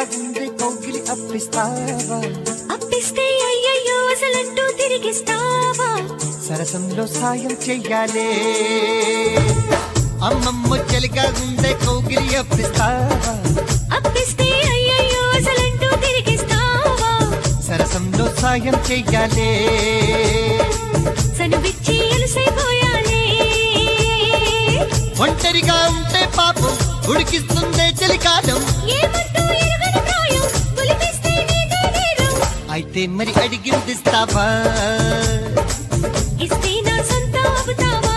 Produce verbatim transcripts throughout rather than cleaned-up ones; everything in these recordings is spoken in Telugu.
గుండె కౌగిలి అప్పిస్తావా? అప్పిస్తే అయ్యయ్యో అసలంటూ తిరిగిస్తావా? సరసంలో సాయం చెయ్యాలే అమ్మమ్మ చలిగా గుండె కౌగిలి అప్పిస్తావా? అప్పిస్తే అయ్యయ్యో అసలంటూ తిరిగిస్తావా? సరసంలో సాయం చెయ్యాలే సనువిచ్చి అలసైపోయాలే. ఒంటరిగా ఉంటే పాపం ఉడికిస్తుందే చలికాలం. ఏమంటూ ఎరుగని ప్రాయం పులిపిస్తే నీదే నేరం. అయితే మరి అడిగిందిస్తావా? ఇస్తే నా సొంత అవుతావా?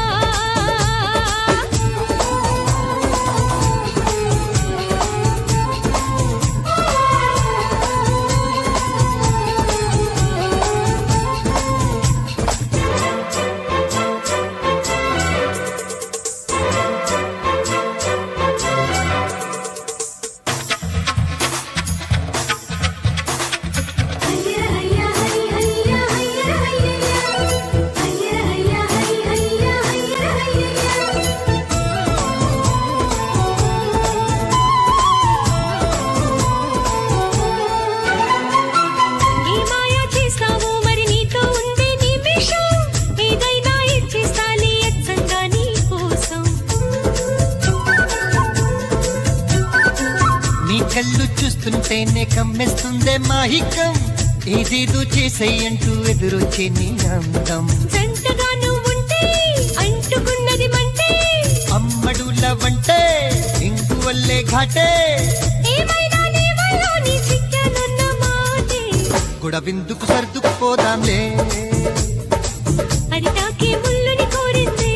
కళ్ళు చూస్తుంటేనే కమ్మేస్తుందే మాహికం. ఏదేదో చేసేయంటూ ఎదురొచ్చే నీ అందం. జంటగా నువ్వుంటే అంటుకున్నది మంటే. అమ్మడుల వంటే ఇంకు వల్లే ఘాటే. ఏమైనా నీ వల్ల నీ చిక్కానన్న మాటే. గుడవిందుకు సర్దుకుపోదాంలే. అది తాకే ముళ్ళుని కోరిందే.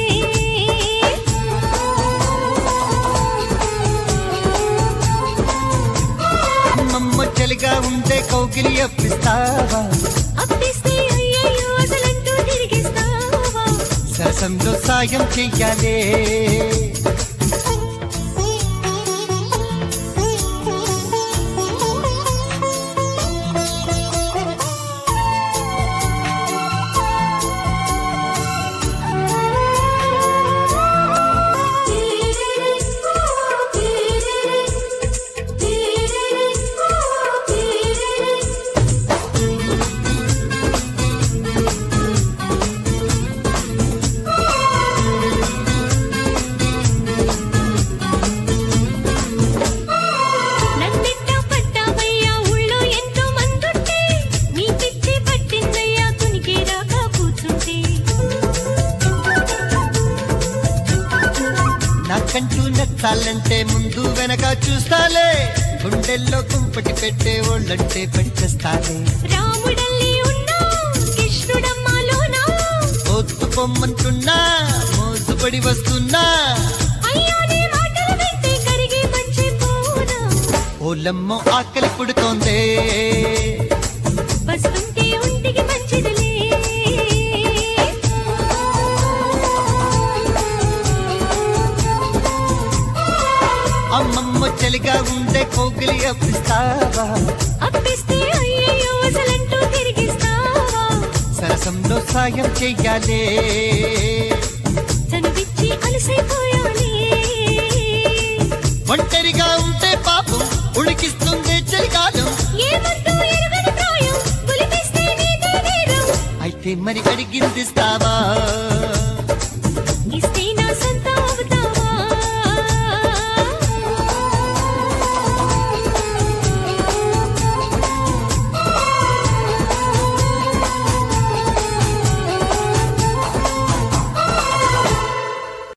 అమ్మమ్మ చలిగా ఉండే కౌగిలి అప్పిస్తావా? అప్పిస్తే అయ్యయ్యో అసలంటూ తిరిగిస్తావా? సరసంలో సాయం చెయ్యాలే నాకంటూ నచ్చాలంటే ముందు వెనక చూస్తాలే. గుండెల్లో కుంపటి పెట్టే ఒళ్ళంటే పడిచేస్తాలే. రాముడల్లి ఉన్నా కృష్ణుడమ్మలోనా ఒత్తు పొమ్మంటున్నా మోసుపడి వస్తున్నా. అయ్యానే మాటలు వింటే కరిగి మర్చిపోనా. ఓలమ్మో ఆకలి పుడుతోందే. వస్తుంటే ఒంటికి మంచిదిలే. అమ్మమ్మ చలిగా ఉండే కోగిలి అప్పిస్తావా? అప్పిస్తే అయ్యయ్యో అసలంటూ తిరిగిస్తావా? సరసంలో సాయం చెయ్యాలే చనువిచ్చి అలసైపోయాలే. ఒంటరిగా ఉంటే పాపం ఉడికిస్తుంది చలికాలం. ఏమంటూ ఎరుగని ప్రాయం పులిపిస్తే నీదే నేరం. అయితే మరి అడిగిందిస్తావా?